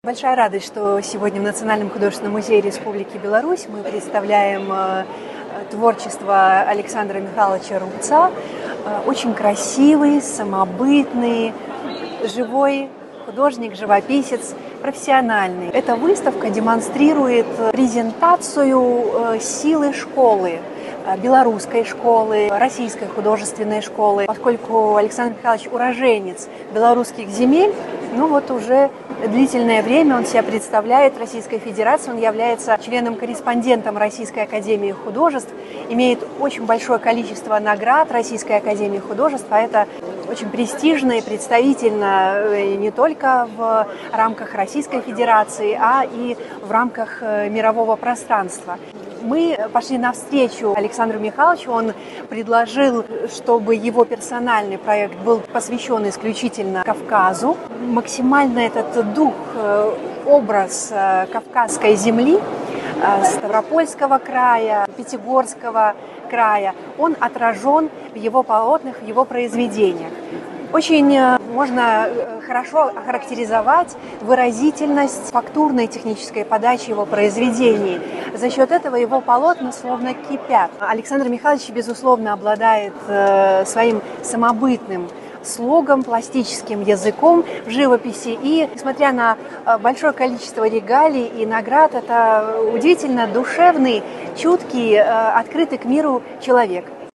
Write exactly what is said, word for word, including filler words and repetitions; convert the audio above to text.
Большая радость, что сегодня в Национальном художественном музее Республики Беларусь мы представляем творчество Александра Михайловича Рубца. Очень красивый, самобытный, живой художник, живописец, профессиональный. Эта выставка демонстрирует презентацию силы школы, белорусской школы, российской художественной школы. Поскольку Александр Михайлович уроженец белорусских земель, ну вот уже длительное время он себя представляет в Российской Федерации, он является членом-корреспондентом Российской Академии Художеств, имеет очень большое количество наград Российской Академии Художеств, а это очень престижно и представительно не только в рамках Российской Федерации, а и в рамках мирового пространства. Мы пошли навстречу Александру Михайловичу, он предложил, чтобы его персональный проект был посвящен исключительно Кавказу. Максимально этот дух, образ Кавказской земли, Ставропольского края, Пятигорского края, он отражен в его полотнах, в его произведениях. Очень можно хорошо охарактеризовать выразительность фактурной технической подачи его произведений. За счет этого его полотна словно кипят. Александр Михайлович, безусловно, обладает своим самобытным слогом, пластическим языком в живописи. И, несмотря на большое количество регалий и наград, это удивительно душевный, чуткий, открытый к миру человек.